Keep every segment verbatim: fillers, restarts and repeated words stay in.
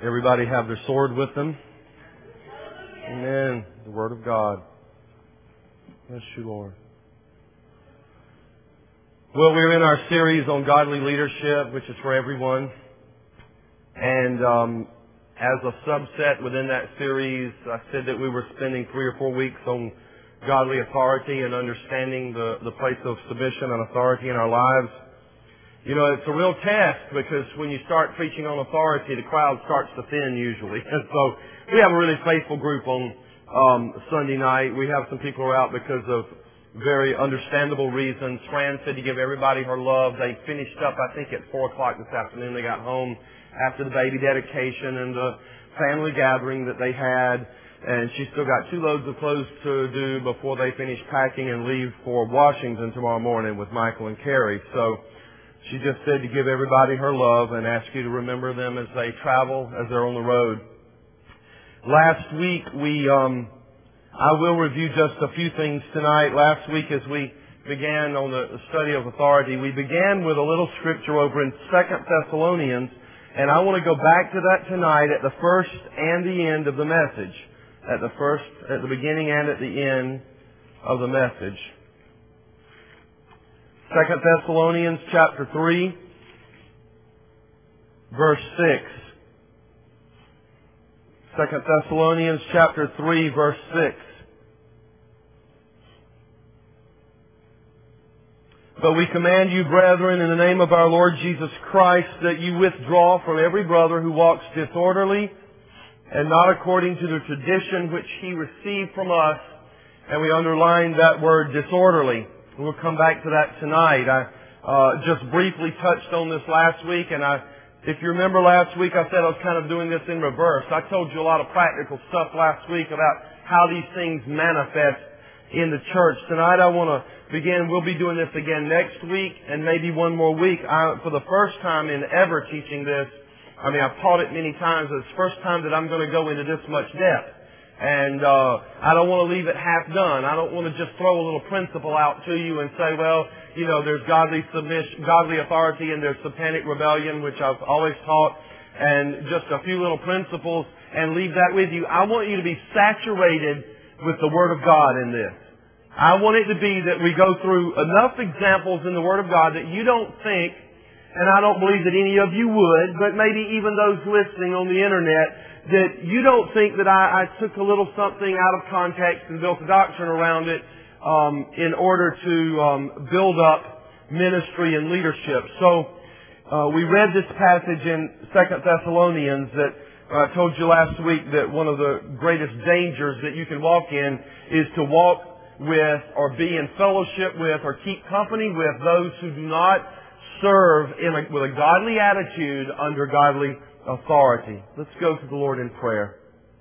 Everybody have their sword with them? Amen. The Word of God. Bless you, Lord. Well, we're in our series on godly leadership, which is for everyone. And um, as a subset within that series, I said that we were spending three or four weeks on godly authority and understanding the, the place of submission and authority in our lives. You know, it's a real test because when you start preaching on authority, the crowd starts to thin usually. And so we have a really faithful group on um, Sunday night. We have some people who are out because of very understandable reasons. Fran said to give everybody her love. They finished up, I think, at four o'clock this afternoon. They got home after the baby dedication and the family gathering that they had. And she still got two loads of clothes to do before they finish packing and leave for Washington tomorrow morning with Michael and Carrie. So she just said to give everybody her love and ask you to remember them as they travel, as they're on the road. Last week, we, um, I will review just a few things tonight. Last week, as we began on the study of authority, we began with a little scripture over in Second Thessalonians, and I want to go back to that tonight at the first and the end of the message. At the first, at the beginning and at the end of the message. Second Thessalonians chapter three, verse six. Second Thessalonians chapter three, verse six. But we command you, brethren, in the name of our Lord Jesus Christ, that you withdraw from every brother who walks disorderly and not according to the tradition which he received from us. And we underline that word disorderly. We'll come back to that tonight. I uh, just briefly touched on this last week, and I, if you remember last week, I said I was kind of doing this in reverse. I told you a lot of practical stuff last week about how these things manifest in the church. Tonight I want to begin. We'll be doing this again next week and maybe one more week. I, for the first time in ever teaching this, I mean, I've taught it many times, but it's the first time that I'm going to go into this much depth. And uh I don't want to leave it half done. I don't want to just throw a little principle out to you and say, well, you know, there's godly submission, godly authority, and there's satanic rebellion, which I've always taught, and just a few little principles, and leave that with you. I want you to be saturated with the Word of God in this. I want it to be that we go through enough examples in the Word of God that you don't think, and I don't believe that any of you would, but maybe even those listening on the internet, that you don't think that I, I took a little something out of context and built a doctrine around it um, in order to um, build up ministry and leadership. So uh, we read this passage in Second Thessalonians that uh, I told you last week that one of the greatest dangers that you can walk in is to walk with or be in fellowship with or keep company with those who do not serve in a, with a godly attitude under godly authority. Let's go to the Lord in prayer.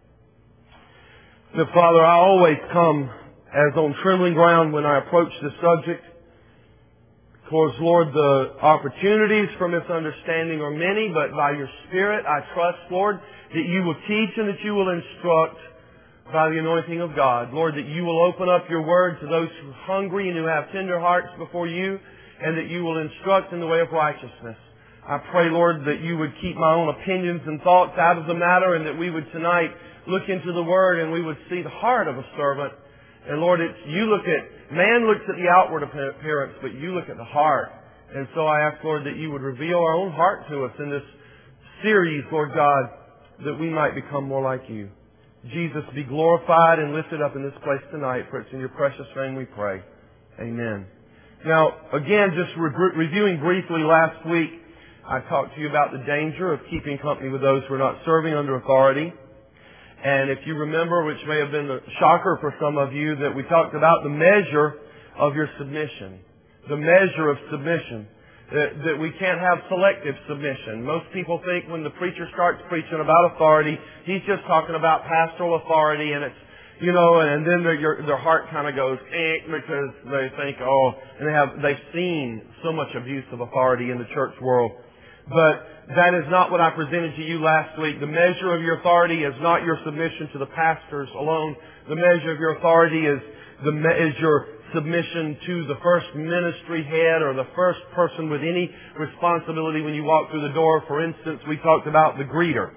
So, Father, I always come as on trembling ground when I approach this subject. Because, Lord, the opportunities for misunderstanding are many, but by your Spirit, I trust, Lord, that you will teach and that you will instruct by the anointing of God. Lord, that you will open up your word to those who are hungry and who have tender hearts before you, and that you will instruct in the way of righteousness. I pray, Lord, that you would keep my own opinions and thoughts out of the matter, and that we would tonight look into the Word and we would see the heart of a servant. And Lord, it's, you look at, man looks at the outward appearance, but you look at the heart. And so I ask, Lord, that you would reveal our own heart to us in this series, Lord God, that we might become more like you. Jesus, be glorified and lifted up in this place tonight, for it's in your precious name we pray. Amen. Now, again, just re- reviewing briefly last week, I talked to you about the danger of keeping company with those who are not serving under authority. And if you remember, which may have been a shocker for some of you, that we talked about the measure of your submission. The measure of submission. That, that we can't have selective submission. Most people think when the preacher starts preaching about authority, he's just talking about pastoral authority, and it's, you know, and then their, your, their heart kind of goes, eh, because they think, oh, and they have, they've seen so much abuse of authority in the church world. But that is not what I presented to you last week. The measure of your authority is not your submission to the pastors alone. The measure of your authority is the is your submission to the first ministry head or the first person with any responsibility when you walk through the door. For instance, we talked about the greeter.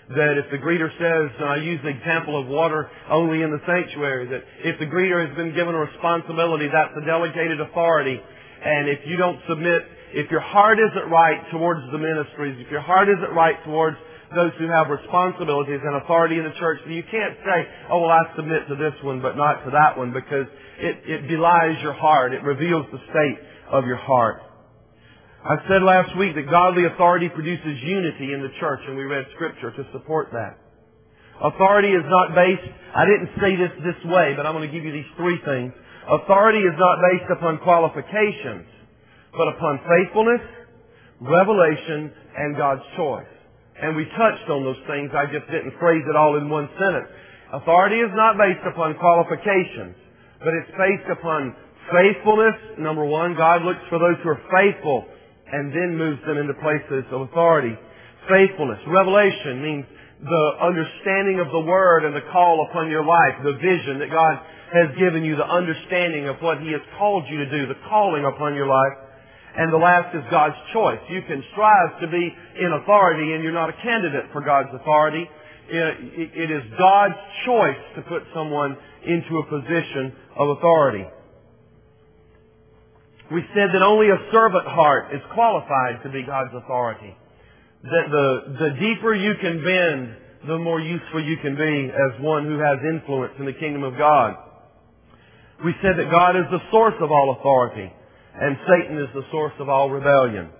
That if the greeter says, and I use the example of water only in the sanctuary, that if the greeter has been given a responsibility, that's a delegated authority. And if you don't submit, if your heart isn't right towards the ministries, if your heart isn't right towards those who have responsibilities and authority in the church, then you can't say, oh, well, I submit to this one, but not to that one, because it, it belies your heart. It reveals the state of your heart. I said last week that godly authority produces unity in the church, and we read Scripture to support that. Authority is not based, I didn't say this this way, but I'm going to give you these three things. Authority is not based upon qualifications, but upon faithfulness, revelation, and God's choice. And we touched on those things, I just didn't phrase it all in one sentence. Authority is not based upon qualifications, but it's based upon faithfulness. Number one, God looks for those who are faithful and then moves them into places of authority. Faithfulness. Revelation means the understanding of the Word and the call upon your life, the vision that God has given you, the understanding of what He has called you to do, the calling upon your life. And the last is God's choice. You can strive to be in authority and you're not a candidate for God's authority. It is God's choice to put someone into a position of authority. We said that only a servant heart is qualified to be God's authority. That the, the deeper you can bend, the more useful you can be as one who has influence in the kingdom of God. We said that God is the source of all authority, and Satan is the source of all rebellion.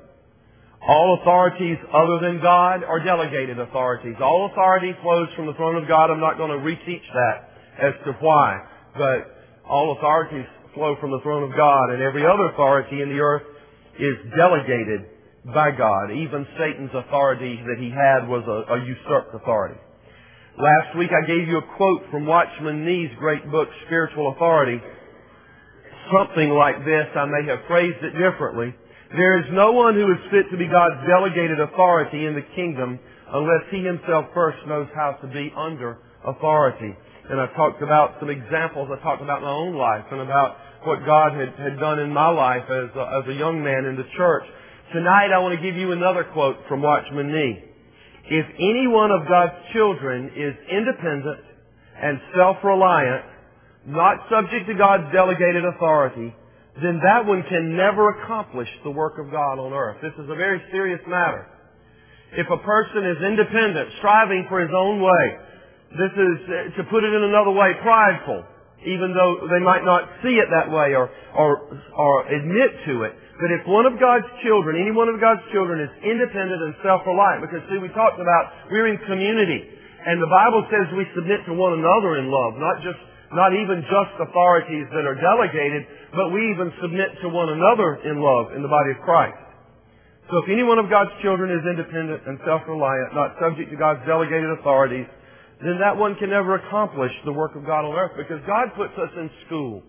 All authorities other than God are delegated authorities. All authority flows from the throne of God. I'm not going to reteach that as to why, but all authorities flow from the throne of God, and every other authority in the earth is delegated by God. Even Satan's authority that he had was a, a usurped authority. Last week I gave you a quote from Watchman Nee's great book, Spiritual Authority. Something like this. I may have phrased it differently. There is no one who is fit to be God's delegated authority in the kingdom unless he himself first knows how to be under authority. And I talked about some examples. I talked about my own life and about what God had, had done in my life as a, as a young man in the church. Tonight I want to give you another quote from Watchman Nee. If any one of God's children is independent and self-reliant, not subject to God's delegated authority, then that one can never accomplish the work of God on earth. This is a very serious matter. If a person is independent, striving for his own way, this is, to put it in another way, prideful, even though they might not see it that way or, or, or admit to it. But if one of God's children, any one of God's children is independent and self-reliant, because see, we talked about we're in community, and the Bible says we submit to one another in love, not just, not even just authorities that are delegated, but we even submit to one another in love in the body of Christ. So if any one of God's children is independent and self-reliant, not subject to God's delegated authorities, then that one can never accomplish the work of God on earth, because God puts us in school.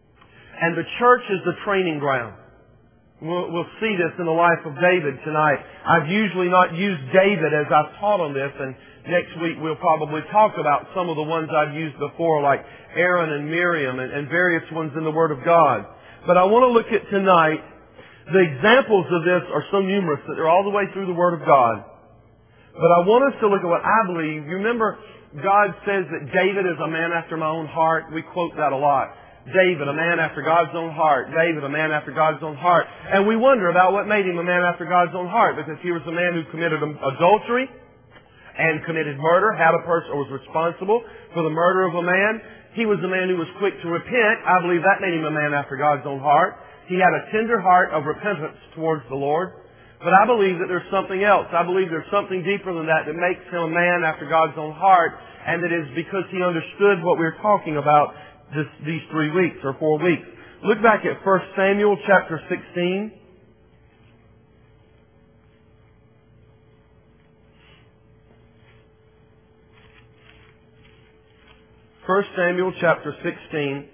And the church is the training ground. We'll, we'll see this in the life of David tonight. I've usually not used David as I've taught on this, and next week we'll probably talk about some of the ones I've used before, like Aaron and Miriam and, and various ones in the Word of God. But I want to look at tonight, the examples of this are so numerous that they're all the way through the Word of God. But I want us to look at what I believe. You remember, God says that David is a man after my own heart. We quote that a lot. David, a man after God's own heart. David, a man after God's own heart. And we wonder about what made him a man after God's own heart, because he was a man who committed adultery and committed murder, had a person, or was responsible for the murder of a man. He was a man who was quick to repent. I believe that made him a man after God's own heart. He had a tender heart of repentance towards the Lord. But I believe that there's something else. I believe there's something deeper than that that makes him a man after God's own heart, and that is because he understood what we were talking about this, these three weeks or four weeks. Look back at First Samuel chapter sixteen. First Samuel chapter sixteen.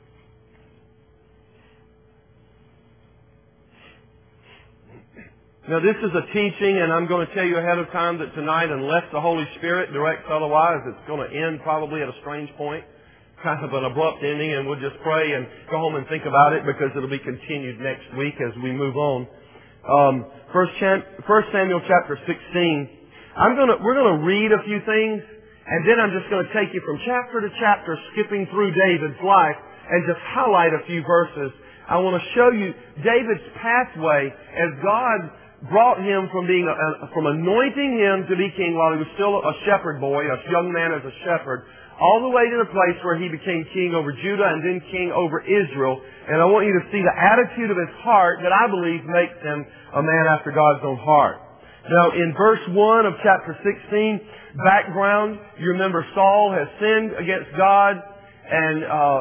Now this is a teaching, and I'm going to tell you ahead of time that tonight, unless the Holy Spirit directs otherwise, it's going to end probably at a strange point, kind of an abrupt ending, and we'll just pray and go home and think about it, because it'll be continued next week as we move on. Um, First Samuel chapter sixteen. I'm gonna, we're gonna read a few things, and then I'm just gonna take you from chapter to chapter, skipping through David's life, and just highlight a few verses. I want to show you David's pathway as God brought him from being, a, from anointing him to be king while he was still a shepherd boy, a young man as a shepherd, all the way to the place where he became king over Judah and then king over Israel. And I want you to see the attitude of his heart that I believe makes him a man after God's own heart. Now, in verse one of chapter sixteen, background, you remember Saul has sinned against God, and uh,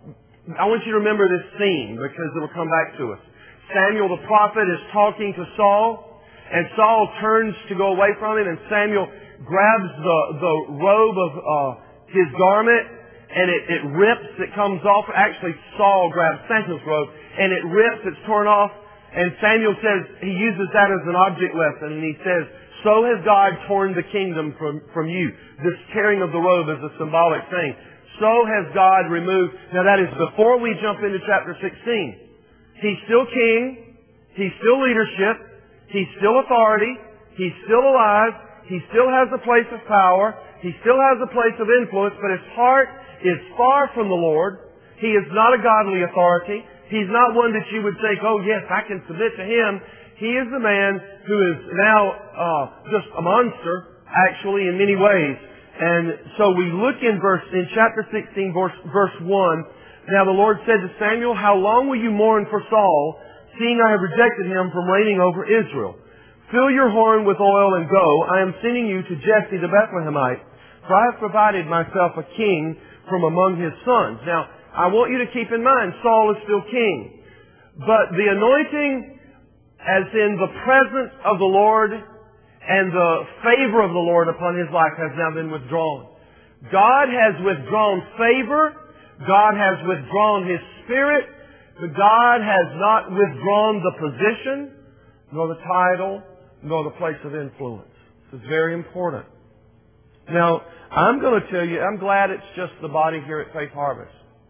I want you to remember this scene because it will come back to us. Samuel the prophet is talking to Saul, and Saul turns to go away from him, and Samuel grabs the, the robe of uh, his garment, and it, it rips, it comes off. Actually, Saul grabs Samuel's robe, and it rips, it's torn off, and Samuel says, he uses that as an object lesson, and he says, so has God torn the kingdom from, from you. This tearing of the robe is a symbolic thing. So has God removed. Now that is before we jump into chapter sixteen. He's still king. He's still leadership. He's still authority. He's still alive. He still has a place of power. He still has a place of influence, but his heart is far from the Lord. He is not a godly authority. He's not one that you would think, oh yes, I can submit to him. He is the man who is now uh, just a monster, actually, in many ways. And so we look in verse in chapter sixteen, verse, verse one. Now the Lord said to Samuel, how long will you mourn for Saul, seeing I have rejected him from reigning over Israel? Fill your horn with oil and go. I am sending you to Jesse the Bethlehemite, for I have provided myself a king from among his sons. Now, I want you to keep in mind, Saul is still king. But the anointing, as in the presence of the Lord and the favor of the Lord upon his life, has now been withdrawn. God has withdrawn favor. God has withdrawn his spirit, but God has not withdrawn the position, nor the title, nor the place of influence. This is very important. Now, I'm going to tell you, I'm glad it's just the body here at Faith Harvest.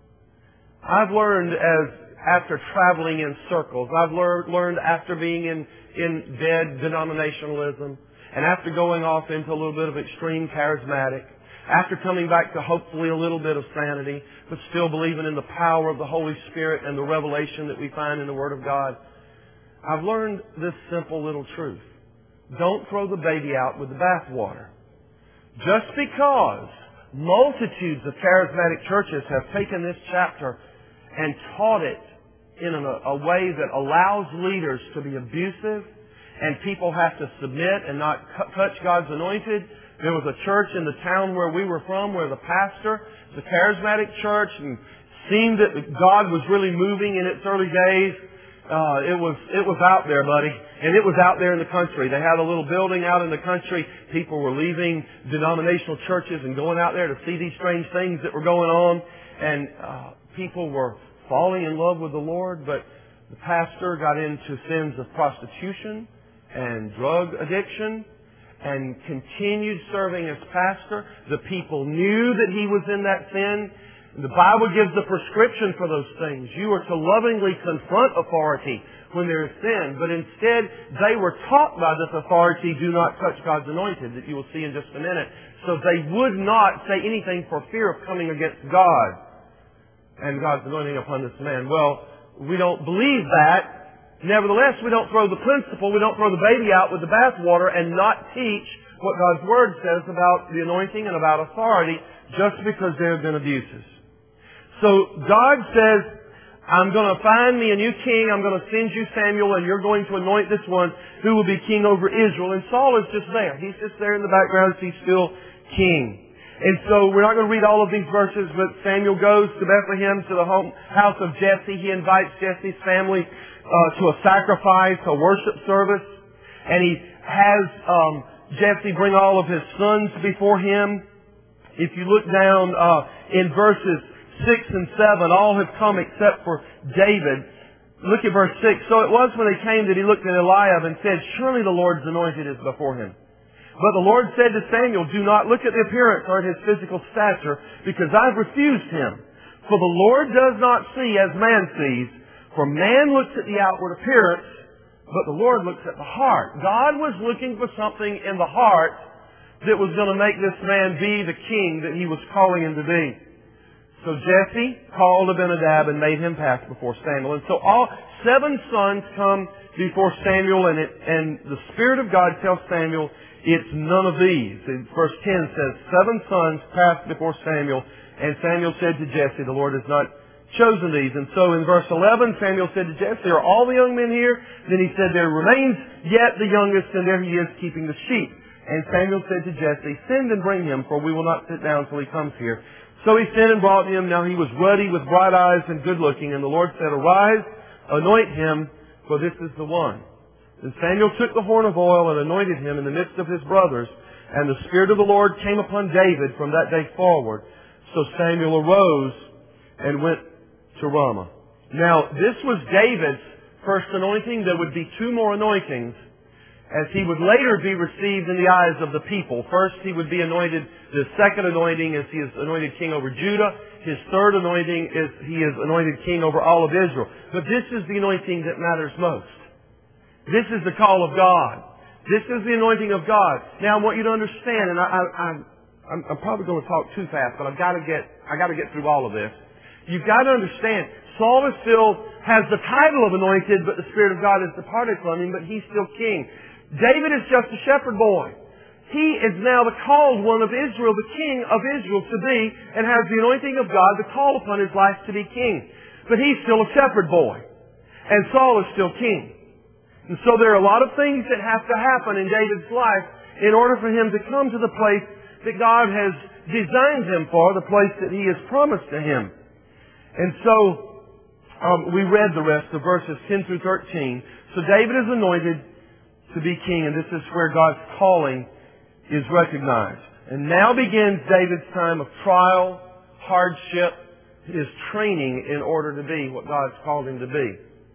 I've learned as, after traveling in circles, I've learned, learned after being in, in dead denominationalism, and after going off into a little bit of extreme charismatic, after coming back to hopefully a little bit of sanity, but still believing in the power of the Holy Spirit and the revelation that we find in the Word of God, I've learned this simple little truth. Don't throw the baby out with the bathwater. Just because multitudes of charismatic churches have taken this chapter and taught it in a, a way that allows leaders to be abusive and people have to submit and not touch God's anointed. There was a church in the town where we were from where the pastor, the charismatic church, and seemed that God was really moving in its early days. Uh, it was, it was out there, buddy. And it was out there in the country. They had a little building out in the country. People were leaving denominational churches and going out there to see these strange things that were going on. And, uh, people were falling in love with the Lord, but the pastor got into sins of prostitution and drug addiction and continued serving as pastor. The people knew that he was in that sin. The Bible gives the prescription for those things. You are to lovingly confront authority when there is sin, but instead they were taught by this authority, do not touch God's anointed, that you will see in just a minute. So they would not say anything for fear of coming against God and God's anointing upon this man. Well, we don't believe that. Nevertheless, we don't throw the principle, we don't throw the baby out with the bathwater and not teach what God's Word says about the anointing and about authority just because there have been abuses. So God says, I'm going to find me a new king, I'm going to send you Samuel, and you're going to anoint this one who will be king over Israel. And Saul is just there. He's just there in the background. He's still king. And so we're not going to read all of these verses, but Samuel goes to Bethlehem, to the home, house of Jesse. He invites Jesse's family uh, to a sacrifice, a worship service. And he has um, Jesse bring all of his sons before him. If you look down uh, in verses six and seven, all have come except for David. Look at verse six. So it was when they came that he looked at Eliab and said, surely the Lord's anointed is before him. But the Lord said to Samuel, do not look at the appearance or at his physical stature, because I've refused him. For the Lord does not see as man sees. For man looks at the outward appearance, but the Lord looks at the heart. God was looking for something in the heart that was going to make this man be the king that he was calling him to be. So Jesse called Abinadab and made him pass before Samuel. And so all seven sons come before Samuel, and, it, and the Spirit of God tells Samuel, it's none of these. And verse ten says, seven sons passed before Samuel, and Samuel said to Jesse, the Lord has not chosen these. And so in verse eleven, Samuel said to Jesse, are all the young men here? Then he said, there remains yet the youngest, and there he is keeping the sheep. And Samuel said to Jesse, send and bring him, for we will not sit down till he comes here. So he sent and brought him. Now he was ruddy with bright eyes and good looking. And the Lord said, arise, anoint him, for this is the one. Then Samuel took the horn of oil and anointed him in the midst of his brothers. And the Spirit of the Lord came upon David from that day forward. So Samuel arose and went to Ramah. Now, this was David's first anointing. There would be two more anointings as he would later be received in the eyes of the people. First, he would be anointed, the second anointing is he is anointed king over Judah. His third anointing is he is anointed king over all of Israel. But this is the anointing that matters most. This is the call of God. This is the anointing of God. Now, I want you to understand, and I, I, I'm, I'm, I'm probably going to talk too fast, but I've got to get, I got to get through all of this. You've got to understand, Saul is still, has the title of anointed, but the Spirit of God has departed from him, but he's still king. David is just a shepherd boy. He is now the called one of Israel, the king of Israel to be, and has the anointing of God to call upon his life to be king. But he's still a shepherd boy. And Saul is still king. And so there are a lot of things that have to happen in David's life in order for him to come to the place that God has designed him for, the place that he has promised to him. And so um, we read the rest of verses ten through thirteen. So David is anointed to be king, and this is where God's calling is recognized. And now begins David's time of trial, hardship, his training in order to be what God's called him to be.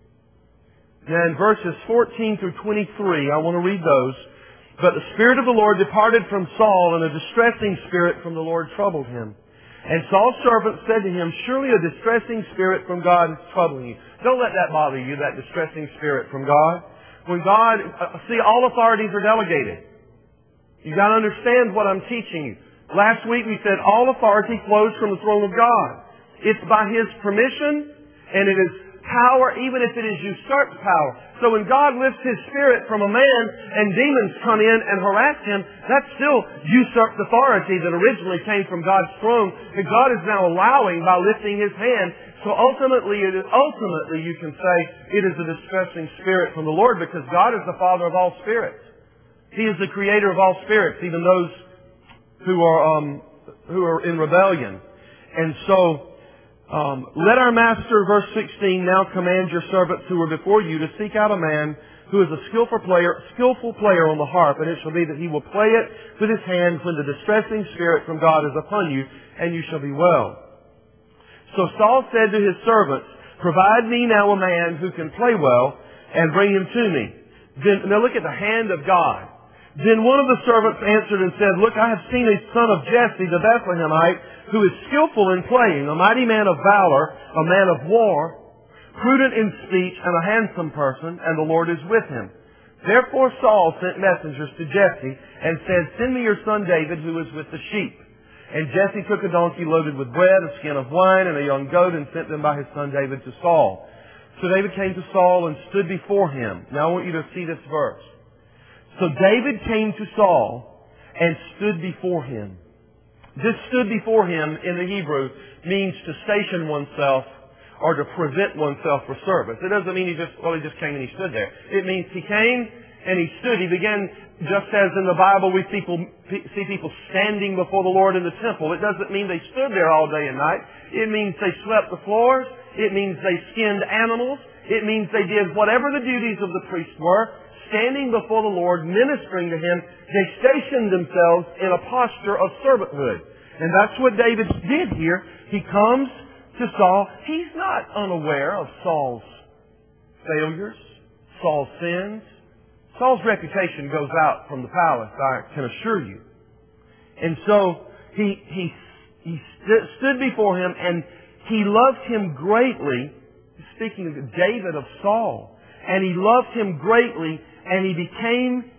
Now in verses fourteen through twenty-three, I want to read those. But the Spirit of the Lord departed from Saul, and a distressing spirit from the Lord troubled him. And Saul's servant said to him, surely a distressing spirit from God is troubling you. Don't let that bother you, that distressing spirit from God. When God, uh, see, all authorities are delegated. You've got to understand what I'm teaching you. Last week we said all authority flows from the throne of God. It's by His permission, and it is power, even if it is usurped power. So when God lifts His Spirit from a man and demons come in and harass him, that's still usurped authority that originally came from God's throne, that God is now allowing by lifting His hand. So ultimately, it is, ultimately you can say it is a distressing spirit from the Lord, because God is the Father of all spirits. He is the Creator of all spirits, even those who are um, who are in rebellion. And so Um, let our master, verse sixteen, now command your servants who are before you to seek out a man who is a skillful player, skillful player on the harp, and it shall be that he will play it with his hands when the distressing spirit from God is upon you, and you shall be well. So Saul said to his servants, provide me now a man who can play well, and bring him to me. Then, now look at the hand of God. Then one of the servants answered and said, look, I have seen a son of Jesse the Bethlehemite, who is skillful in playing, a mighty man of valor, a man of war, prudent in speech, and a handsome person, and the Lord is with him. Therefore Saul sent messengers to Jesse, and said, send me your son David, who is with the sheep. And Jesse took a donkey loaded with bread, a skin of wine, and a young goat, and sent them by his son David to Saul. So David came to Saul and stood before him. Now I want you to see this verse. So David came to Saul and stood before him. This stood before him in the Hebrew means to station oneself or to present oneself for service. It doesn't mean he just, well, he just came and he stood there. It means he came and he stood. He began, just as in the Bible we people, see people standing before the Lord in the temple. It doesn't mean they stood there all day and night. It means they swept the floors. It means they skinned animals. It means they did whatever the duties of the priest were. Standing before the Lord, ministering to Him, they stationed themselves in a posture of servanthood. And that's what David did here. He comes to Saul. He's not unaware of Saul's failures, Saul's sins. Saul's reputation goes out from the palace, I can assure you. And so he, he, he st- stood before him, and he loved him greatly. Speaking of David of Saul. And he loved him greatly, and he became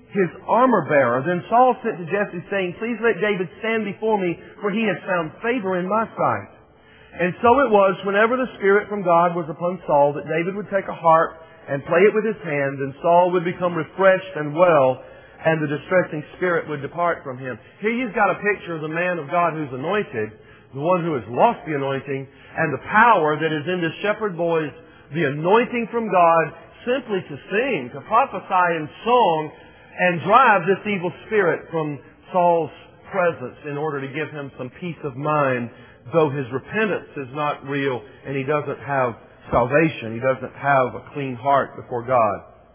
his armor bearer. Then Saul sent to Jesse, saying, Please let David stand before me, for he has found favor in my sight. And so it was, whenever the Spirit from God was upon Saul, that David would take a harp and play it with his hand, and Saul would become refreshed and well, and the distressing spirit would depart from him. Here you've got a picture of the man of God who's anointed, the one who has lost the anointing, and the power that is in this shepherd boy's, the anointing from God, simply to sing, to prophesy in song, and drive this evil spirit from Saul's presence in order to give him some peace of mind, though his repentance is not real and he doesn't have salvation. He doesn't have a clean heart before God.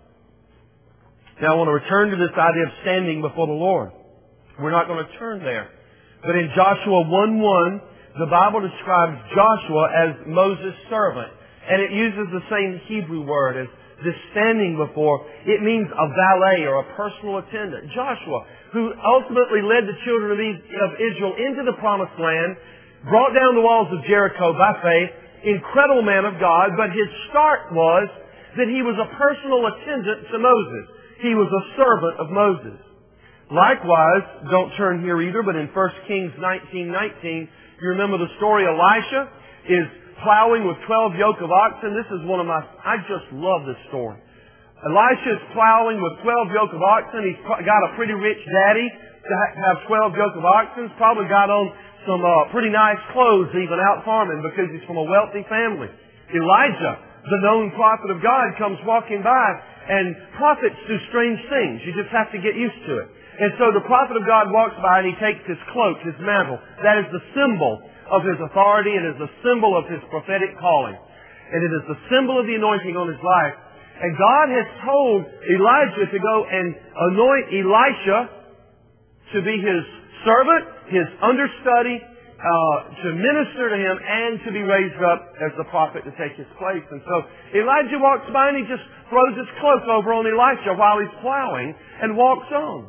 Now I want to return to this idea of standing before the Lord. We're not going to turn there. But in Joshua one one, the Bible describes Joshua as Moses' servant. And it uses the same Hebrew word as this standing before. It means a valet or a personal attendant. Joshua, who ultimately led the children of Israel into the promised land, brought down the walls of Jericho by faith, incredible man of God, but his start was that he was a personal attendant to Moses. He was a servant of Moses. Likewise, don't turn here either, but in First Kings nineteen nineteen, you remember the story. Elisha is plowing with twelve yoke of oxen. This is one of my, I just love this story. Elisha is plowing with twelve yoke of oxen. He's got a pretty rich daddy to have twelve yoke of oxen. He's probably got on some uh, pretty nice clothes even out farming because he's from a wealthy family. Elijah, the known prophet of God, comes walking by, and prophets do strange things. You just have to get used to it. And so the prophet of God walks by and he takes his cloak, his mantle. That is the symbol of his authority. It is the symbol of his prophetic calling. And it is the symbol of the anointing on his life. And God has told Elijah to go and anoint Elisha to be his servant, his understudy, uh, to minister to him, and to be raised up as the prophet to take his place. And so Elijah walks by and he just throws his cloak over on Elisha while he's plowing and walks on.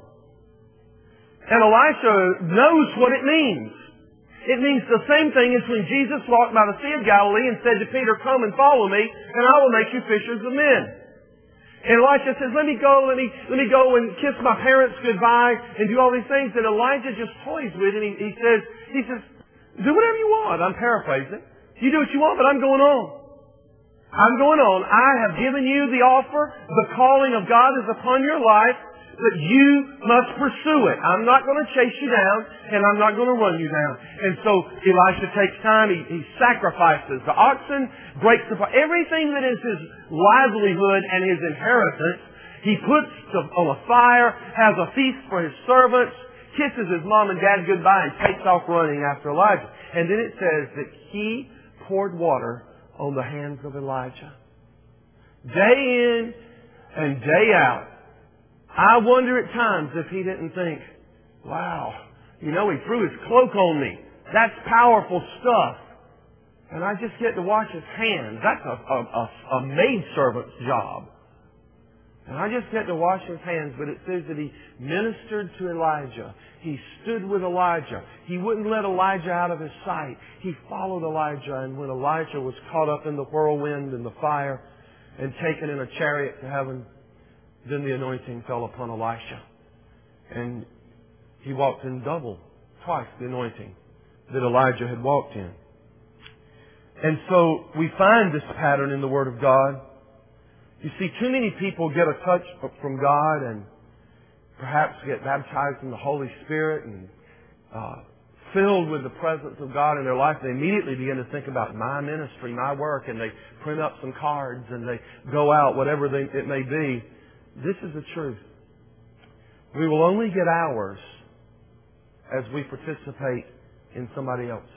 And Elisha knows what it means. It means the same thing as when Jesus walked by the Sea of Galilee and said to Peter, Come and follow me, and I will make you fishers of men. And Elisha says, let me go, let me, let me go and kiss my parents goodbye and do all these things. And Elijah just toys with it. And he, he says, he says, do whatever you want. I'm paraphrasing. You do what you want, but I'm going on. I'm going on. I have given you the offer. The calling of God is upon your life. But you must pursue it. I'm not going to chase you down, and I'm not going to run you down. And so Elisha takes time. He, he sacrifices the oxen, breaks the everything that is his livelihood and his inheritance. He puts on a fire, has a feast for his servants, kisses his mom and dad goodbye, and takes off running after Elijah. And then it says that he poured water on the hands of Elijah. Day in and day out. I wonder at times if he didn't think, wow, you know, he threw his cloak on me. That's powerful stuff. And I just get to wash his hands. That's a, a, a, a maidservant's job. And I just get to wash his hands. But it says that he ministered to Elijah. He stood with Elijah. He wouldn't let Elijah out of his sight. He followed Elijah. And when Elijah was caught up in the whirlwind and the fire and taken in a chariot to heaven, then the anointing fell upon Elisha. And he walked in double, twice the anointing that Elijah had walked in. And so we find this pattern in the Word of God. You see, too many people get a touch from God and perhaps get baptized in the Holy Spirit and uh, filled with the presence of God in their life. They immediately begin to think about my ministry, my work, and they print up some cards and they go out, whatever they, it may be. This is the truth. We will only get ours as we participate in somebody else's.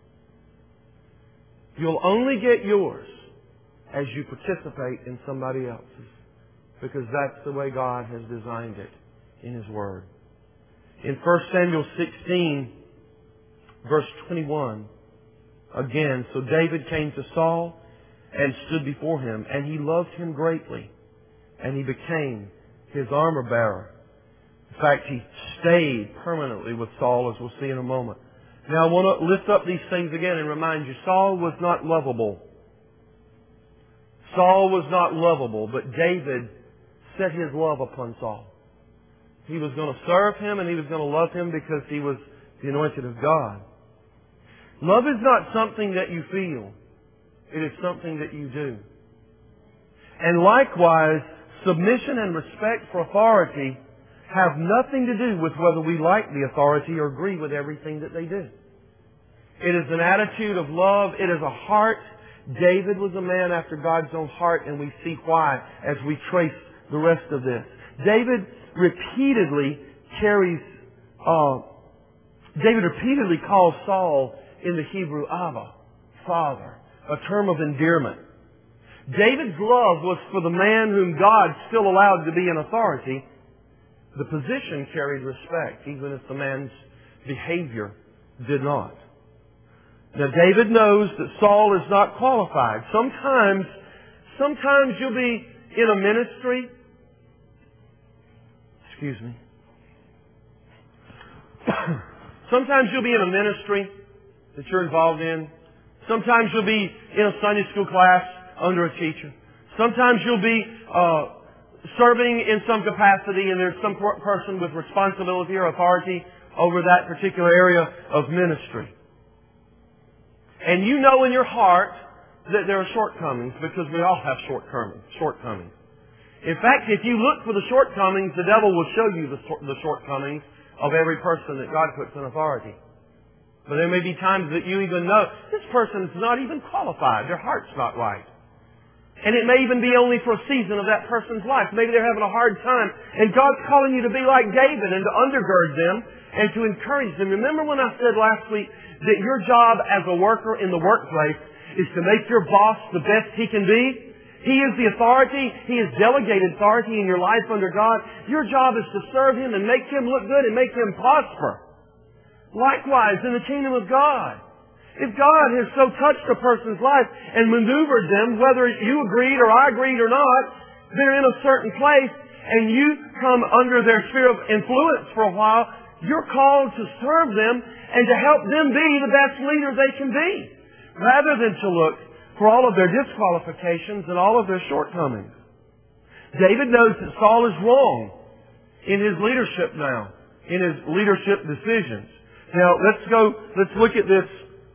You'll only get yours as you participate in somebody else's. Because that's the way God has designed it in His Word. In First Samuel sixteen, verse twenty-one, again, so David came to Saul and stood before him, and he loved him greatly. And he became his armor bearer. In fact, he stayed permanently with Saul, as we'll see in a moment. Now, I want to lift up these things again and remind you, Saul was not lovable. Saul was not lovable, but David set his love upon Saul. He was going to serve Him and he was going to love Him because he was the anointed of God. Love is not something that you feel. It is something that you do. And likewise, submission and respect for authority have nothing to do with whether we like the authority or agree with everything that they do. It is an attitude of love. It is a heart. David was a man after God's own heart, and we see why as we trace the rest of this. David repeatedly carries, uh, David repeatedly calls Saul in the Hebrew Abba, Father, a term of endearment. David's love was for the man whom God still allowed to be in authority. The position carried respect, even if the man's behavior did not. Now, David knows that Saul is not qualified. Sometimes, sometimes you'll be in a ministry. Excuse me. Sometimes you'll be in a ministry that you're involved in. Sometimes you'll be in a Sunday school class under a teacher. Sometimes you'll be uh, serving in some capacity, and there's some person with responsibility or authority over that particular area of ministry. And you know in your heart that there are shortcomings, because we all have shortcomings. Shortcomings. In fact, if you look for the shortcomings, the devil will show you the, the shortcomings of every person that God puts in authority. But there may be times that you even know this person is not even qualified. Their heart's not right. And it may even be only for a season of that person's life. Maybe they're having a hard time. And God's calling you to be like David and to undergird them and to encourage them. Remember when I said last week that your job as a worker in the workplace is to make your boss the best he can be? He is the authority. He has delegated authority in your life under God. Your job is to serve Him and make Him look good and make Him prosper. Likewise, in the kingdom of God. If God has so touched a person's life and maneuvered them, whether you agreed or I agreed or not, they're in a certain place and you come under their sphere of influence for a while, you're called to serve them and to help them be the best leader they can be, rather than to look for all of their disqualifications and all of their shortcomings. David knows that Saul is wrong in his leadership now, in his leadership decisions. Now, let's go, let's look at this.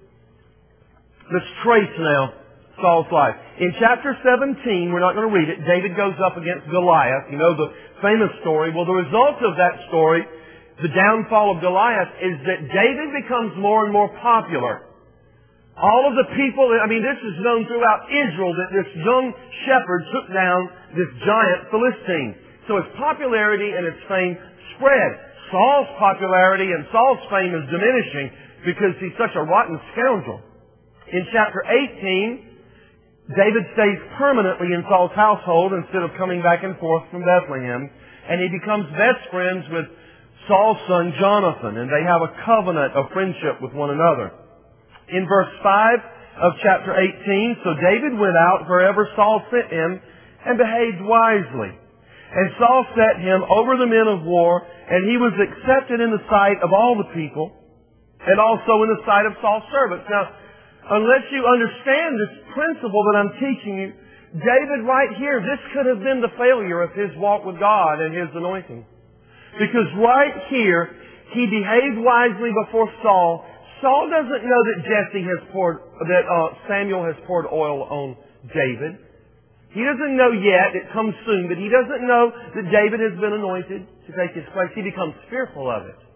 Let's trace now Saul's life. In chapter seventeen, we're not going to read it, David goes up against Goliath. You know the famous story. Well, the result of that story, the downfall of Goliath, is that David becomes more and more popular. All of the people, I mean, this is known throughout Israel that this young shepherd took down this giant Philistine. So his popularity and his fame spread. Saul's popularity and Saul's fame is diminishing because he's such a rotten scoundrel. In chapter eighteen, David stays permanently in Saul's household instead of coming back and forth from Bethlehem. And he becomes best friends with Saul's son Jonathan. And they have a covenant of friendship with one another. In verse five of chapter eighteen, so David went out wherever Saul sent him and behaved wisely. And Saul set him over the men of war, and he was accepted in the sight of all the people, and also in the sight of Saul's servants. Now, unless you understand this principle that I'm teaching you, David right here, this could have been the failure of his walk with God and his anointing. Because right here, he behaved wisely before Saul. Saul doesn't know that Jesse has poured, that uh, Samuel has poured oil on David. He doesn't know yet, it comes soon, but he doesn't know that David has been anointed to take his place. He becomes fearful of it.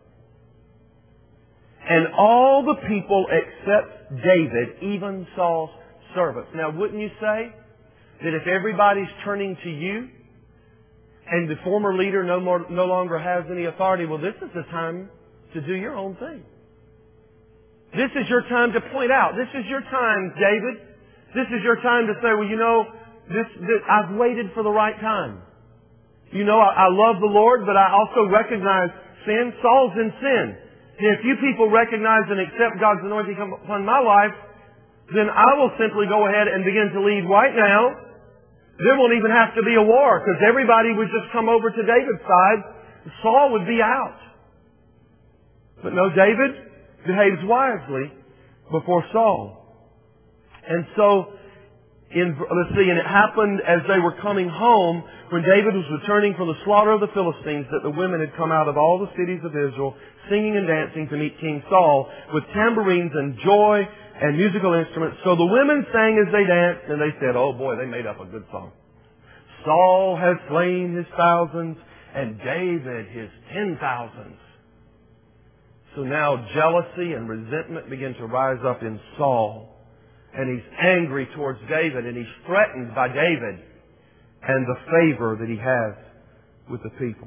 And all the people except David, even Saul's servants. Now, wouldn't you say that if everybody's turning to you and the former leader no more, no longer has any authority, well, this is the time to do your own thing. This is your time to point out. This is your time, David. This is your time to say, well, you know, this, this I've waited for the right time. You know, I, I love the Lord, but I also recognize sin. Saul's in sin. And if you people recognize and accept God's anointing come upon my life, then I will simply go ahead and begin to lead right now. There won't even have to be a war, because everybody would just come over to David's side. Saul would be out. But no, David behaves wisely before Saul. And so In, let's see, and it happened as they were coming home, when David was returning from the slaughter of the Philistines, that the women had come out of all the cities of Israel, singing and dancing to meet King Saul, with tambourines and joy and musical instruments. So the women sang as they danced, and they said, oh boy, they made up a good song. Saul has slain his thousands, and David his ten thousands. So now jealousy and resentment begin to rise up in Saul. And he's angry towards David, and he's threatened by David and the favor that he has with the people.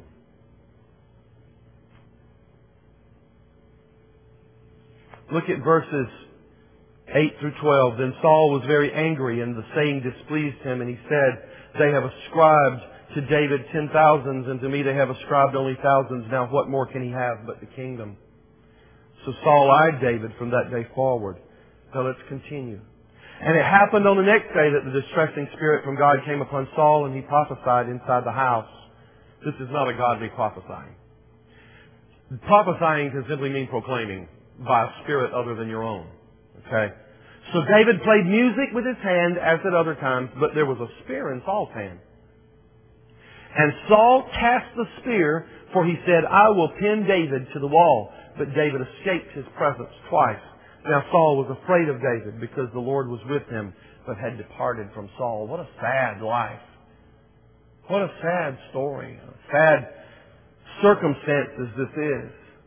Look at verses eight through twelve. Then Saul was very angry, and the saying displeased him, and he said, they have ascribed to David ten thousands, and to me they have ascribed only thousands. Now what more can he have but the kingdom? So Saul eyed David from that day forward. Now let's continue. And it happened on the next day that the distressing spirit from God came upon Saul, and he prophesied inside the house. This is not a godly prophesying. Prophesying can simply mean proclaiming by a spirit other than your own. Okay? So David played music with his hand as at other times, but there was a spear in Saul's hand. And Saul cast the spear, for he said, I will pin David to the wall. But David escaped his presence twice. Now Saul was afraid of David because the Lord was with him, but had departed from Saul. What a sad life. What a sad story. Sad circumstances this is.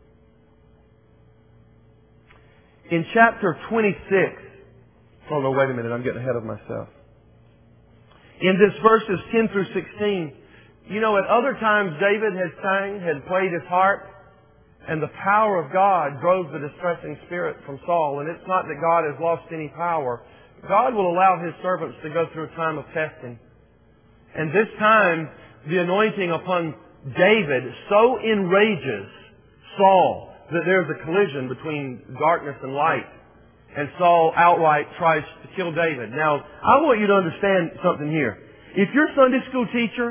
In chapter twenty-six, oh no, wait a minute, I'm getting ahead of myself. In this verses ten through sixteen, you know, at other times David had sang, had played his harp, and the power of God drove the distressing spirit from Saul. And it's not that God has lost any power. God will allow His servants to go through a time of testing. And this time, the anointing upon David so enrages Saul that there's a collision between darkness and light. And Saul outright tries to kill David. Now, I want you to understand something here. If your Sunday school teacher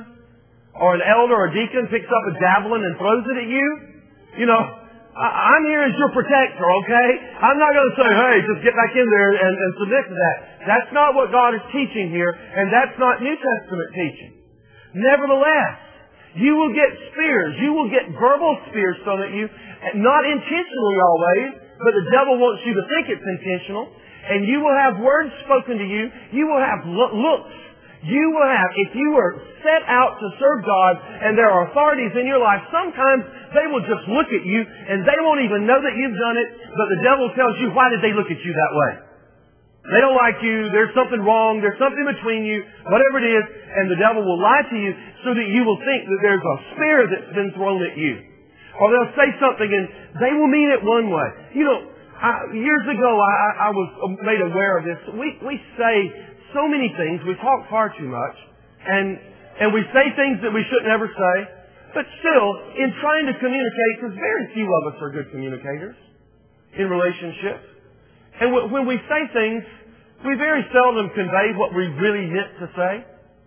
or an elder or deacon picks up a javelin and throws it at you, you know, I'm here as your protector, okay? I'm not going to say, hey, just get back in there and, and submit to that. That's not what God is teaching here, and that's not New Testament teaching. Nevertheless, you will get spears. You will get verbal spears thrown at you, not intentionally always, but the devil wants you to think it's intentional. And you will have words spoken to you. You will have looks. You will have, if you are set out to serve God and there are authorities in your life, sometimes they will just look at you and they won't even know that you've done it, but the devil tells you, why did they look at you that way? They don't like you, there's something wrong, there's something between you, whatever it is, and the devil will lie to you so that you will think that there's a spear that's been thrown at you. Or they'll say something and they will mean it one way. You know, I, years ago I, I was made aware of this. We, we say so many things, we talk far too much, and and we say things that we shouldn't ever say, but still, in trying to communicate, because very few of us are good communicators in relationships, and w- when we say things, we very seldom convey what we really meant to say,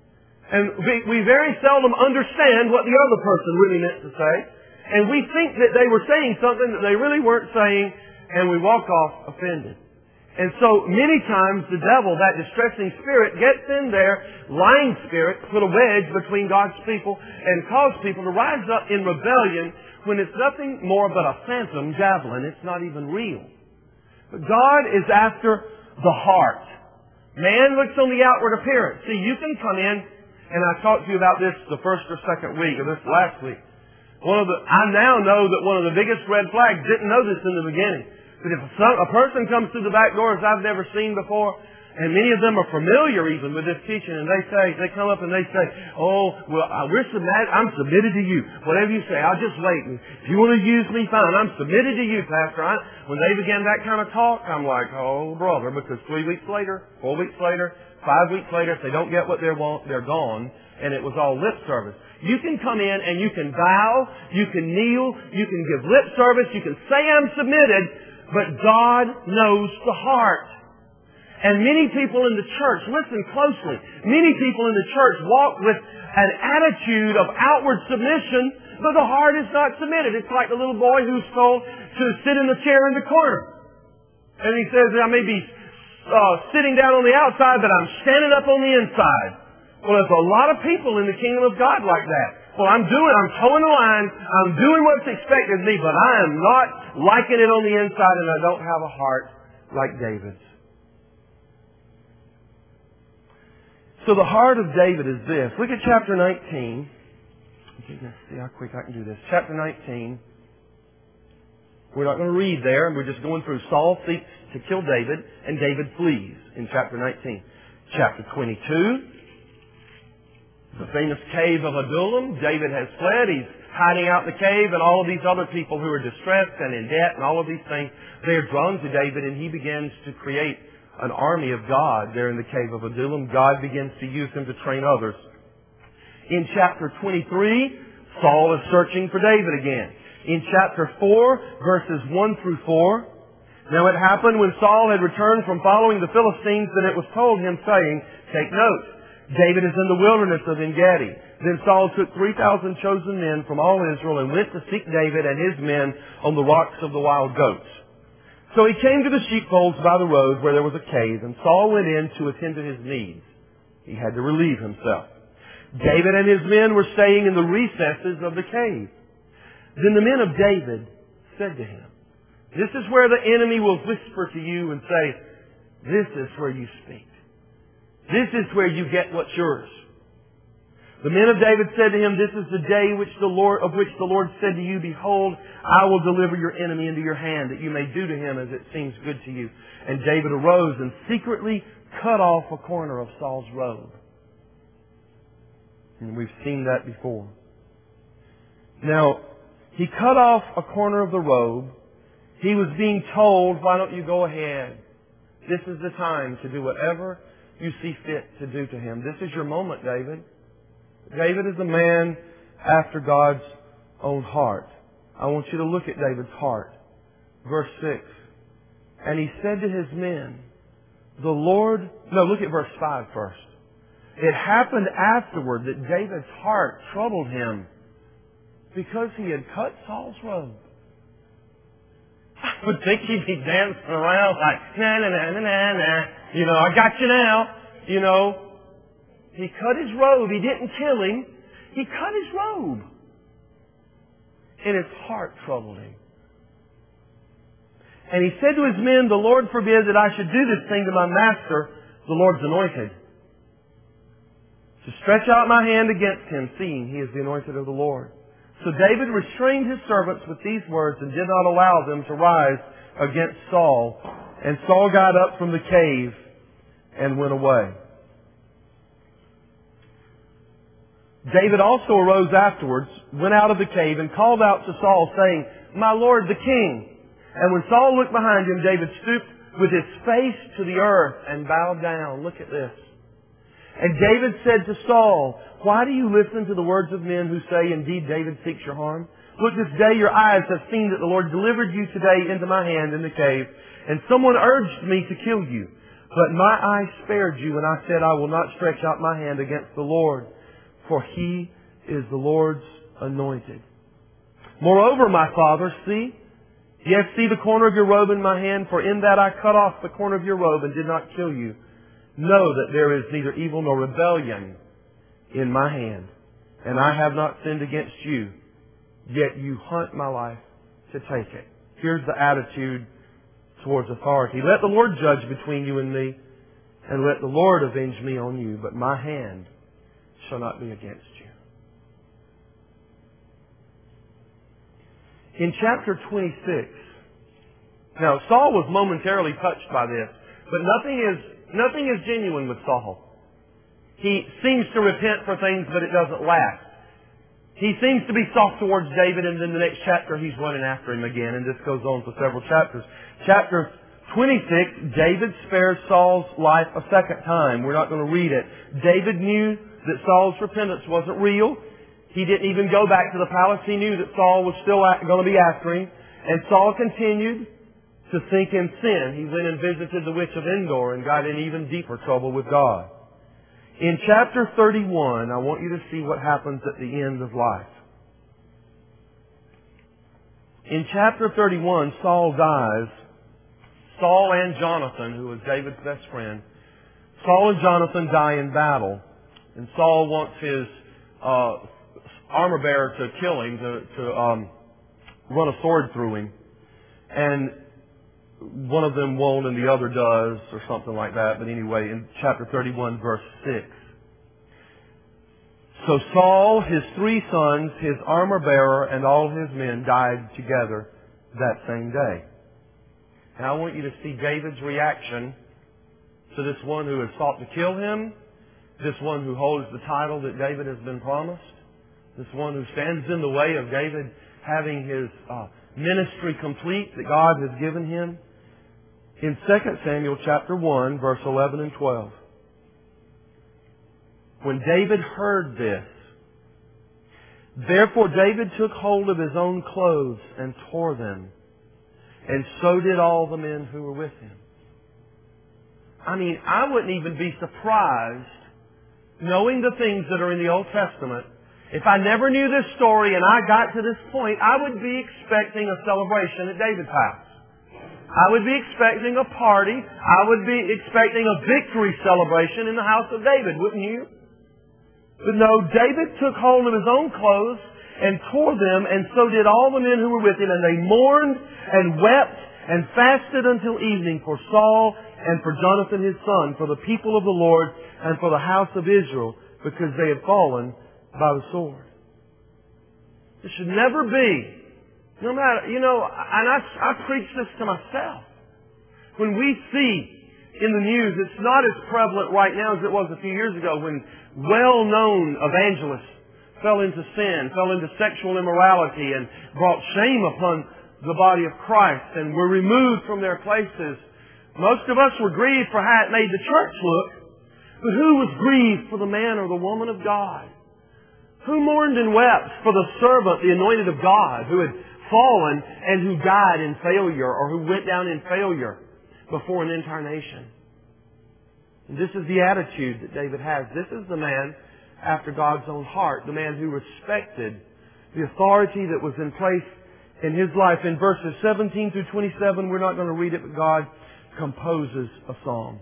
and we, we very seldom understand what the other person really meant to say, and we think that they were saying something that they really weren't saying, and we walk off offended. And so many times the devil, that distressing spirit, gets in there, lying spirit, put a wedge between God's people and cause people to rise up in rebellion when it's nothing more but a phantom javelin. It's not even real. But God is after the heart. Man looks on the outward appearance. See, you can come in, and I talked to you about this the first or second week, or this last week. One of the, I now know that one of the biggest red flags, didn't know this in the beginning, but if some, a person comes through the back doors I've never seen before, and many of them are familiar even with this teaching, and they say, they come up and they say, oh, well, we're submitted, I'm submitted to you. Whatever you say, I'll just wait. And if you want to use me, fine. I'm submitted to you, Pastor. I, when they begin that kind of talk, I'm like, oh, brother, because three weeks later, four weeks later, five weeks later, if they don't get what they want, they're gone, and it was all lip service. You can come in and you can bow, you can kneel, you can give lip service, you can say I'm submitted, but God knows the heart. And many people in the church, listen closely, many people in the church walk with an attitude of outward submission, but the heart is not submitted. It's like the little boy who's told to sit in the chair in the corner. And he says, I may be uh, sitting down on the outside, but I'm standing up on the inside. Well, there's a lot of people in the kingdom of God like that. Well, I'm doing, I'm towing the line, I'm doing what's expected of me, but I am not liking it on the inside, and I don't have a heart like David's. So the heart of David is this. Look at chapter nineteen. Let's see how quick I can do this. Chapter nineteen. We're not going to read there. We're just going through Saul seeks to kill David, and David flees in chapter nineteen. Chapter twenty-two. The famous cave of Adullam. David has fled. He's hiding out in the cave, and all of these other people who are distressed and in debt and all of these things, they're drawn to David, and he begins to create an army of God there in the cave of Adullam. God begins to use him to train others. In chapter twenty-three, Saul is searching for David again. In chapter four, verses one through four, now it happened when Saul had returned from following the Philistines that it was told him, saying, take note, David is in the wilderness of En-Gedi. Then Saul took three thousand chosen men from all Israel and went to seek David and his men on the rocks of the wild goats. So he came to the sheepfolds by the road where there was a cave, and Saul went in to attend to his needs. He had to relieve himself. David and his men were staying in the recesses of the cave. Then the men of David said to him, this is where the enemy will whisper to you and say, this is where you speak. This is where you get what's yours. The men of David said to him, this is the day which the Lord, of which the Lord said to you, behold, I will deliver your enemy into your hand, that you may do to him as it seems good to you. And David arose and secretly cut off a corner of Saul's robe. And we've seen that before. Now, he cut off a corner of the robe. He was being told, why don't you go ahead? This is the time to do whatever you see fit to do to him. This is your moment, David. David is a man after God's own heart. I want you to look at David's heart. Verse six. And he said to his men, the Lord... No, look at verse five first. It happened afterward that David's heart troubled him because he had cut Saul's robe. I would think he'd be dancing around like, na na na na na na. You know, I got you now. You know, he cut his robe. He didn't kill him. He cut his robe. And his heart troubled him. And he said to his men, the Lord forbid that I should do this thing to my master, the Lord's anointed. To stretch out my hand against him, seeing he is the anointed of the Lord. So David restrained his servants with these words and did not allow them to rise against Saul. And Saul got up from the cave and went away. David also arose afterwards, went out of the cave, and called out to Saul, saying, my Lord the king. And when Saul looked behind him, David stooped with his face to the earth and bowed down. Look at this. And David said to Saul, why do you listen to the words of men who say, indeed David seeks your harm? Look, this day your eyes have seen that the Lord delivered you today into my hand in the cave, and someone urged me to kill you. But my eye spared you, and I said, I will not stretch out my hand against the Lord, for he is the Lord's anointed. Moreover, my father, see, yes, see the corner of your robe in my hand, for in that I cut off the corner of your robe and did not kill you. Know that there is neither evil nor rebellion in my hand, and I have not sinned against you, yet you hunt my life to take it. Here's the attitude towards authority. Let the Lord judge between you and me, and let the Lord avenge me on you, but my hand shall not be against you. In chapter twenty-six, now Saul was momentarily touched by this, but nothing is Nothing is genuine with Saul. He seems to repent for things, but it doesn't last. He seems to be soft towards David, and then the next chapter he's running after him again, and this goes on for several chapters. Chapter twenty-six, David spares Saul's life a second time. We're not going to read it. David knew that Saul's repentance wasn't real. He didn't even go back to the palace. He knew that Saul was still going to be after him. And Saul continued to sink in sin. He went and visited the witch of Endor and got in even deeper trouble with God. In chapter thirty-one, I want you to see what happens at the end of life. In chapter thirty-one, Saul dies Saul and Jonathan, who was David's best friend, Saul and Jonathan die in battle. And Saul wants his uh, armor bearer to kill him, to, to um, run a sword through him. And one of them won't and the other does, or something like that. But anyway, in chapter thirty-one, verse six. So Saul, his three sons, his armor bearer, and all his men died together that same day. Now I want you to see David's reaction to this one who has sought to kill him, this one who holds the title that David has been promised, this one who stands in the way of David having his uh, ministry complete that God has given him. In Second Samuel chapter one, verse eleven and twelve. When David heard this, therefore David took hold of his own clothes and tore them, and so did all the men who were with him. I mean, I wouldn't even be surprised, knowing the things that are in the Old Testament, if I never knew this story and I got to this point, I would be expecting a celebration at David's house. I would be expecting a party. I would be expecting a victory celebration in the house of David, wouldn't you? But no, David took hold of his own clothes and tore them, and so did all the men who were with him, and they mourned and wept and fasted until evening for Saul and for Jonathan his son, for the people of the Lord and for the house of Israel, because they had fallen by the sword. It should never be, no matter, you know, and I, I preach this to myself. When we see in the news, it's not as prevalent right now as it was a few years ago when well-known evangelists fell into sin, fell into sexual immorality, and brought shame upon the body of Christ and were removed from their places. Most of us were grieved for how it made the church look, but who was grieved for the man or the woman of God? Who mourned and wept for the servant, the anointed of God, who had fallen and who died in failure or who went down in failure before an entire nation? And this is the attitude that David has. This is the man after God's own heart, the man who respected the authority that was in place in his life. In verses seventeen through twenty-seven, we're not going to read it, but God composes a psalm.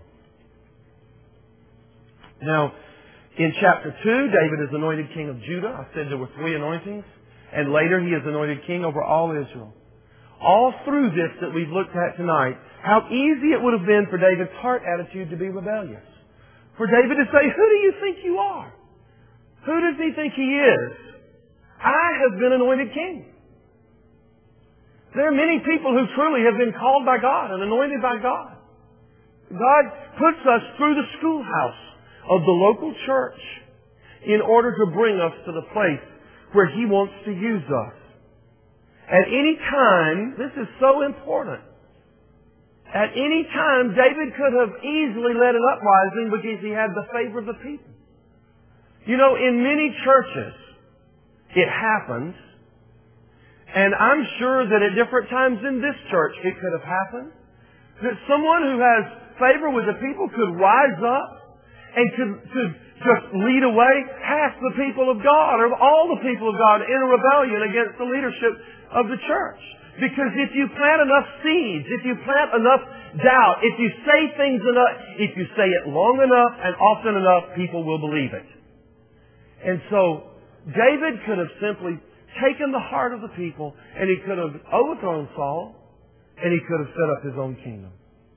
Now, in chapter two, David is anointed king of Judah. I said there were three anointings. And later he is anointed king over all Israel. All through this that we've looked at tonight, how easy it would have been for David's heart attitude to be rebellious. For David to say, who do you think you are? Who does he think he is? I have been anointed king. There are many people who truly have been called by God and anointed by God. God puts us through the schoolhouse of the local church in order to bring us to the place where He wants to use us. At any time, this is so important, at any time David could have easily led an uprising because he had the favor of the people. You know, in many churches, it happens, and I'm sure that at different times in this church it could have happened, that someone who has favor with the people could rise up and could, could just lead away half the people of God or all the people of God in a rebellion against the leadership of the church. Because if you plant enough seeds, if you plant enough doubt, if you say things enough, if you say it long enough and often enough, people will believe it. And so David could have simply taken the heart of the people and he could have overthrown Saul and he could have set up his own kingdom.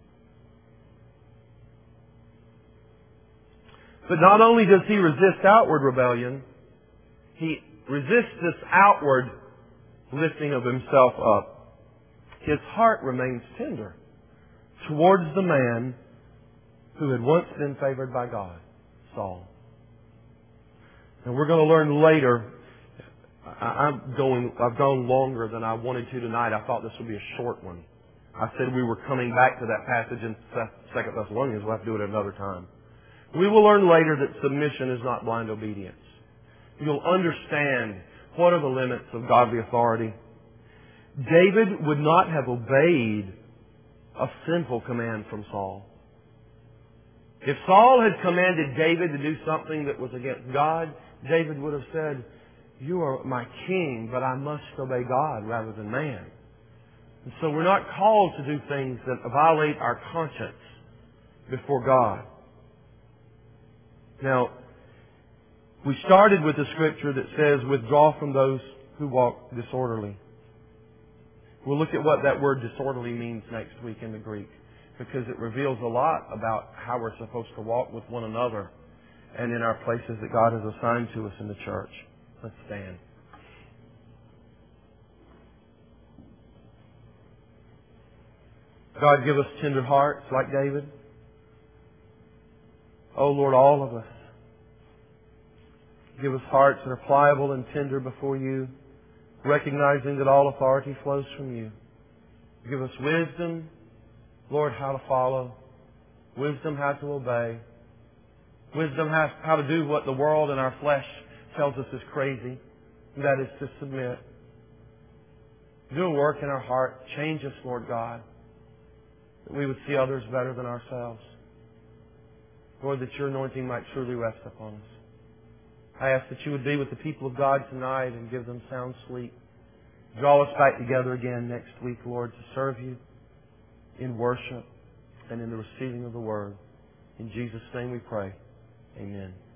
But not only does he resist outward rebellion, he resists this outward lifting of himself up. His heart remains tender towards the man who had once been favored by God, Saul. And we're going to learn later. I'm going, I've gone longer than I wanted to tonight. I thought this would be a short one. I said we were coming back to that passage in Second Thessalonians. We'll have to do it another time. We will learn later that submission is not blind obedience. You'll understand what are the limits of godly authority. David would not have obeyed a sinful command from Saul. If Saul had commanded David to do something that was against God, David would have said, "You are my king, but I must obey God rather than man." And so we're not called to do things that violate our conscience before God. Now, we started with the scripture that says, withdraw from those who walk disorderly. We'll look at what that word disorderly means next week in the Greek, because it reveals a lot about how we're supposed to walk with one another and in our places that God has assigned to us in the church. Let's stand. God, give us tender hearts like David. Oh Lord, all of us. Give us hearts that are pliable and tender before You, recognizing that all authority flows from You. Give us wisdom, Lord, how to follow. Wisdom how to obey. Wisdom how, how to do what the world and our flesh tells us is crazy. And that is to submit. Do a work in our heart. Change us, Lord God, that we would see others better than ourselves. Lord, that Your anointing might truly rest upon us. I ask that You would be with the people of God tonight and give them sound sleep. Draw us back together again next week, Lord, to serve You in worship and in the receiving of the Word. In Jesus' name we pray. Amen.